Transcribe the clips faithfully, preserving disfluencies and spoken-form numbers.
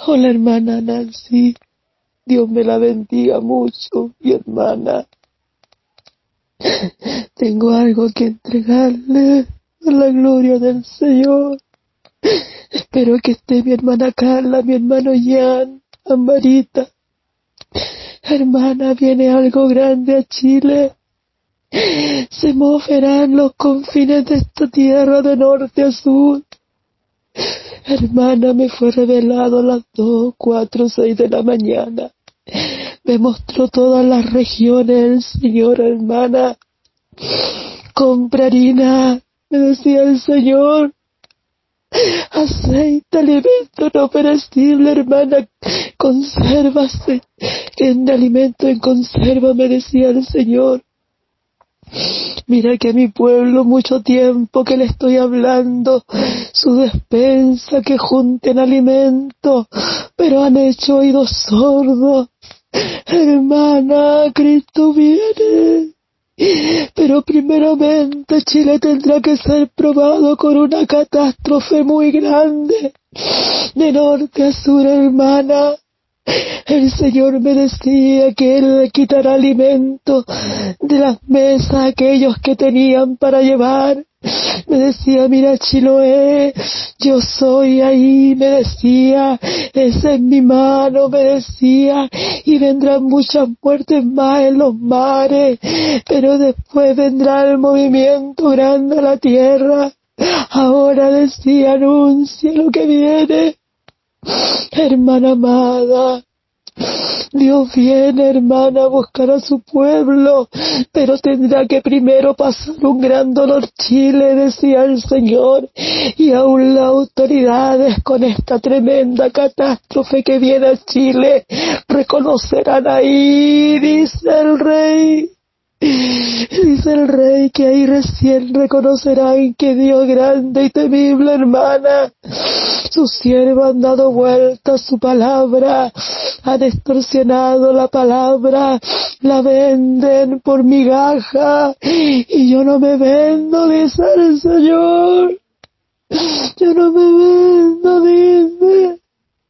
Hola, hermana Nancy. Dios me la bendiga mucho, mi hermana. Tengo algo que entregarle a la gloria del Señor. Espero que esté mi hermana Carla, mi hermano Jan, Ambarita. Hermana, viene algo grande a Chile. Se moverán los confines de esta tierra de norte a sur. Hermana, me fue revelado a las dos, cuatro, seis de la mañana. Me mostró todas las regiones el Señor, hermana. Compra harina, me decía el Señor. Aceite, alimento no perecible, hermana. Consérvase en alimento en conserva, me decía el Señor. Mira que a mi pueblo mucho tiempo que le estoy hablando, su despensa, que junten alimento, pero han hecho oídos sordos. Hermana, Cristo viene. Pero primeramente Chile tendrá que ser probado con una catástrofe muy grande. De norte a sur, hermana. El Señor me decía que Él le quitará alimento de las mesas a aquellos que tenían para llevar. Me decía, mira Chiloé, yo soy ahí, me decía, esa es mi mano, me decía, y vendrán muchas muertes más en los mares, pero después vendrá el movimiento grande a la tierra. Ahora decía, anuncia lo que viene. Hermana amada, Dios viene, hermana, a buscar a su pueblo, pero tendrá que primero pasar un gran dolor Chile, decía el Señor, y aún las autoridades con esta tremenda catástrofe que viene a Chile reconocerán ahí, dice el Rey. Dice el Rey que ahí recién reconocerán que Dios grande y temible, hermana. Sus siervos han dado vuelta a su palabra, han distorsionado la palabra, la venden por migaja, y yo no me vendo, dice el Señor. Yo no me vendo, dice.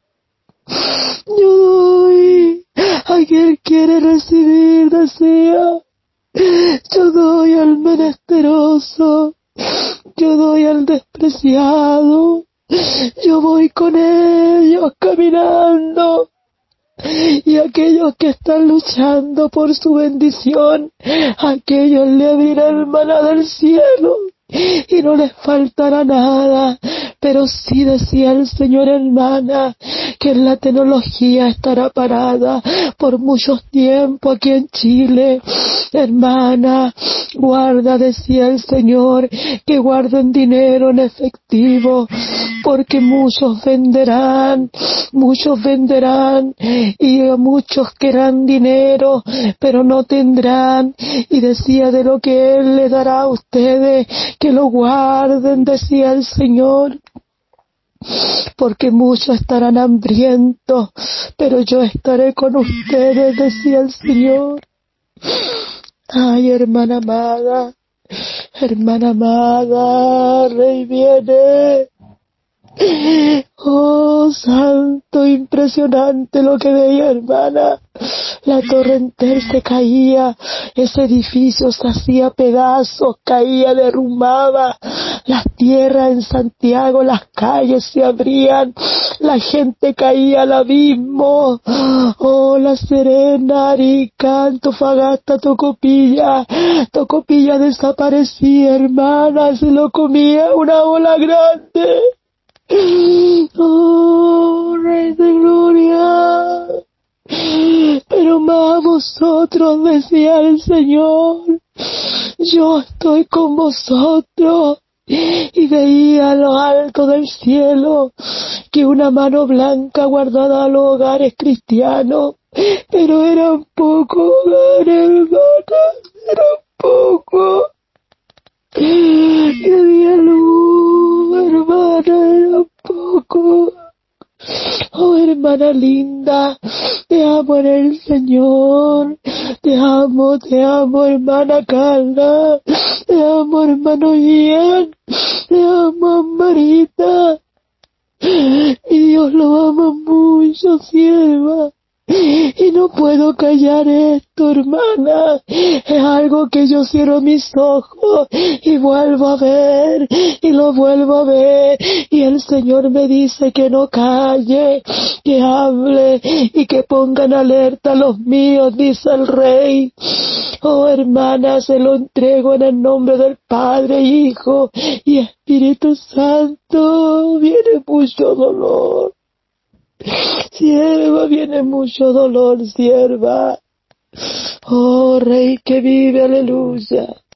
Yo doy a quien quiere recibir, decía. Yo doy al menesteroso, yo doy al despreciado, yo voy con ellos caminando, y aquellos que están luchando por su bendición, aquellos le abrirán el maná del cielo y no les faltará nada. Pero sí decía el Señor, hermana, que la tecnología estará parada por muchos tiempos aquí en Chile. Hermana, guarda, decía el Señor, que guarden dinero en efectivo, porque muchos venderán, muchos venderán, y muchos querrán dinero, pero no tendrán. Y decía, de lo que Él le dará a ustedes, que lo guarden, decía el Señor, porque muchos estarán hambrientos, pero yo estaré con ustedes, decía el Señor. Ay, hermana amada, hermana amada, Rey viene. Oh, santo, impresionante lo que veía, hermana. La torre entera se caía, ese edificio se hacía pedazos, caía, derrumbaba, las tierras en Santiago, las calles se abrían, la gente caía al abismo. Oh, La Serena, Arica, Antofagasta, Tocopilla, Tocopilla desaparecía, hermana, se lo comía una ola grande. Oh, Rey de Gloria. Pero más vosotros, decía el Señor, yo estoy con vosotros. Y veía a lo alto del cielo que una mano blanca guardaba los hogares cristianos, pero eran pocos hogares, hermana, eran pocos. Y había luz, hermana, eran pocos. Oh, hermana linda, te amo en el Señor, te amo, te amo, hermana Carla, te amo, hermano Ian, te amo, Marita, y Dios lo ama mucho. mucho, sierva. Y no puedo callar esto, hermana. Es algo que yo cierro mis ojos y vuelvo a ver, y lo vuelvo a ver. Y el Señor me dice que no calle, que hable y que pongan alerta a los míos, dice el Rey. Oh, hermana, se lo entrego en el nombre del Padre, Hijo y Espíritu Santo. Viene mucho dolor. Sierva, viene mucho dolor, sierva. Oh, Rey que vive, aleluya.